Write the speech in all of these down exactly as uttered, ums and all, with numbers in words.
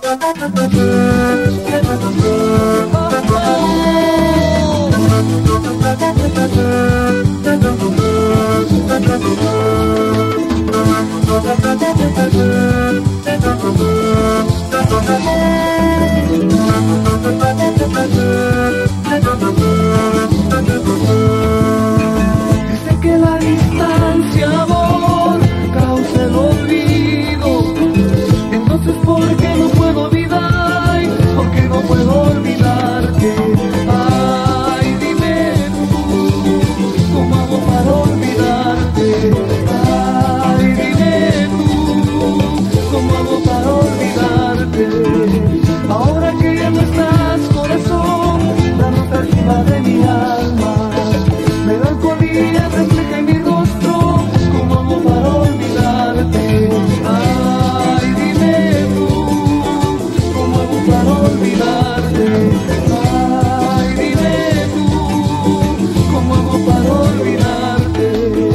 Dice que la distancia, amor, causa el olvido. Entonces, ¿por qué no puedo olvidar? ¿Por qué no puedo olvidarte? Ay, dime tú, ¿cómo hago para olvidarte? Ay, dime tú, ¿cómo hago para olvidarte? Ahora que ya no estás, corazón, la nostalgia de mi alma, melancolía refleja en mi rostro. ¿Cómo hago para olvidarte? Ay, dime tú, ¿cómo hago para olvidarte? Ay, dime tú, ¿cómo hago para olvidarte?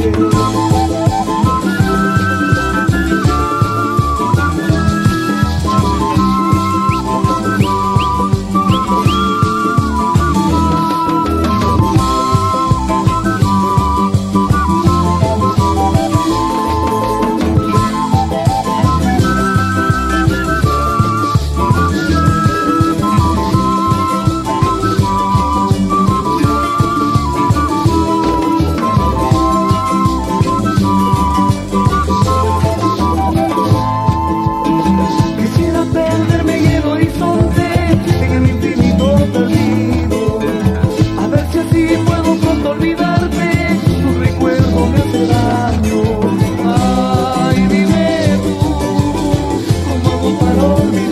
Quisiera perderme en el horizonte, en el infinito perdido, a ver si así puedo pronto olvidarte. Tu recuerdo me hace daño. Ay, dime tú, ¿cómo hago para olvidarte?